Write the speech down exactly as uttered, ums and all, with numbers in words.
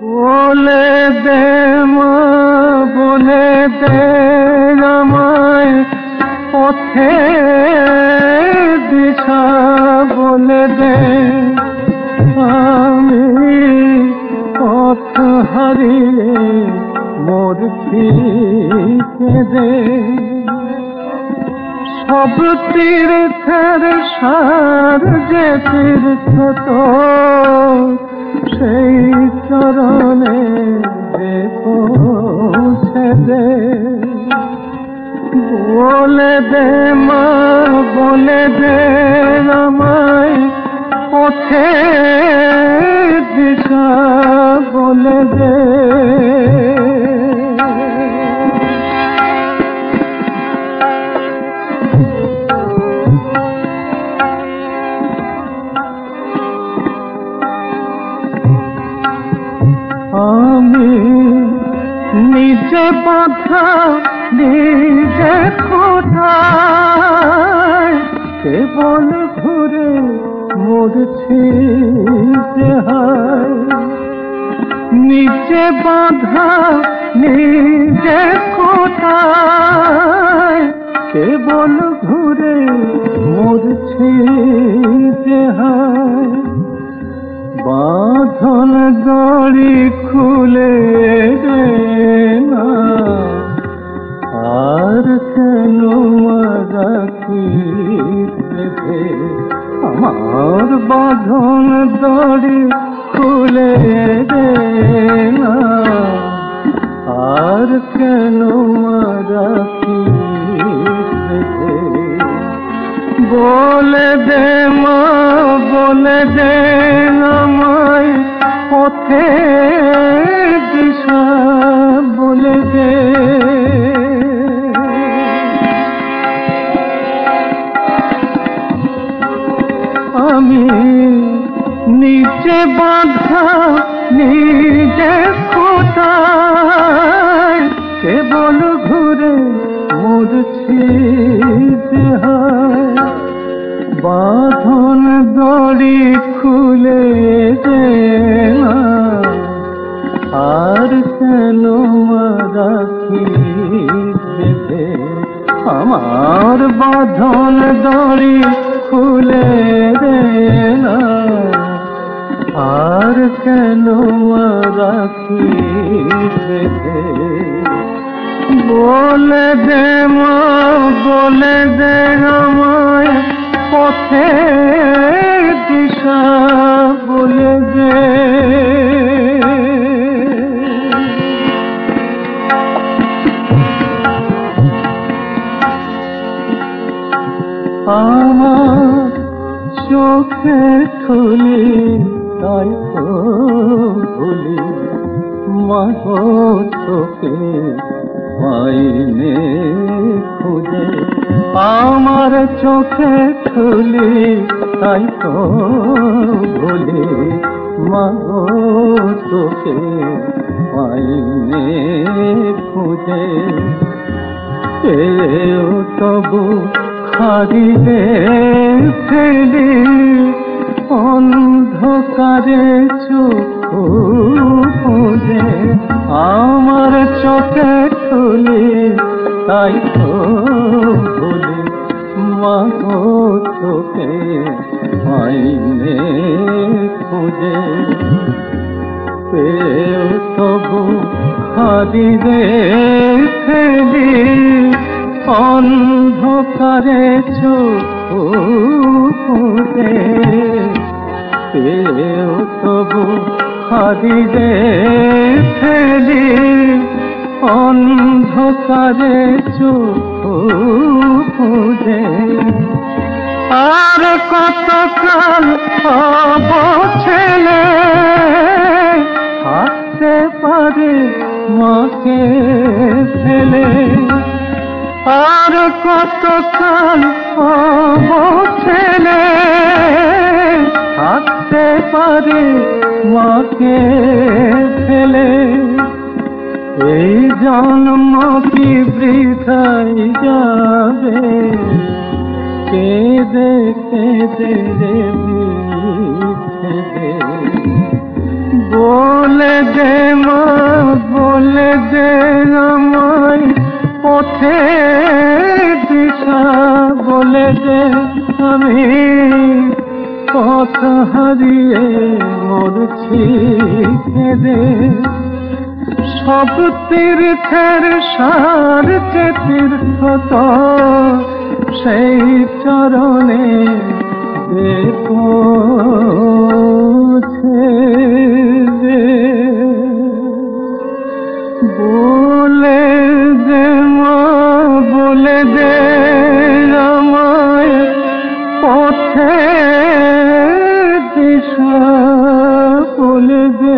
বলে দে মা, বলে দে আমায় পথে দিশা, বলে দে আমি পথ হারিয়ে মরছি দে। সব তীর্থের সার যে তীর্থ তোর, সেই চরণে যে পৌঁছে দে। বলে দে মা, বলে দে আমায় পথে দিশা, বলে দে। আমি নিজে বাধা নিজে কোথায়, কেবল ঘুরে মরছি যে হায়। নিজে বাধা নিজে কোথায়, কেবল ঘুরে মরছি যে হায়। বাঁধন দড়ি খুলে দে না, আর কেন রাখি বেঁধে। আমার বাঁধন দড়ি খুলে দে না, আর কেন রাখি বেঁধে। বলে দে মা, বলে দে আমায় পথে দিশা, বলে দে। আমি নিজে বাধা নিজে কোথায়, কেবল ঘুরে মরছি যে হায়। বাঁধন দড়ি খুলে দে না, আর কেন রাখি বেঁধে। আমার বাঁধন দড়ি খুলে দে না, আর কেন রাখি বেঁধে। বলে দে মা, বলে দে আমায় পথে দিশা, বলে দে। আমার চোখে ঠুলি তাই তো ভুলি, মাগো তোকে পাইনে খুঁজে। আমার চোখে ঠুলি তাই তো ভুলি, মাগো তোকে পাইনে খুঁজে। কেউ তবু হারিয়ে ফেলি অন্ধকারে চোখ খুঁজে। আমার চোখে ঠুলি তাই তো ভুলি, মাগো তোকে পাইনে খুঁজে। কেউ তবু হারিয়ে ফেলি অন্ধকারে চোখ খুঁজে। কেউ তবু হারিয়ে ফেলি অন্ধকারে চোখ খুঁজে। আর কতকাল হব ছেলে থাকতে পারে মাকে ফেলে। আর কতকাল হব ছেলে থাকতে পারে মাকে ফেলে। এই জন্ম কি বৃথায় যাবে, কেঁদে কেঁদে রে মিছে দে। বলে দে মা বলে দে আমায় পথে দিশা বলে দে আমি পথ হারিয়ে মরছি কেঁদে সব তীর্থের সার যে তীর্থ তো সেই চরণে দে পৌঁছে দে বলে দে মা বলে দে আমায় পথে দিশা বলে দে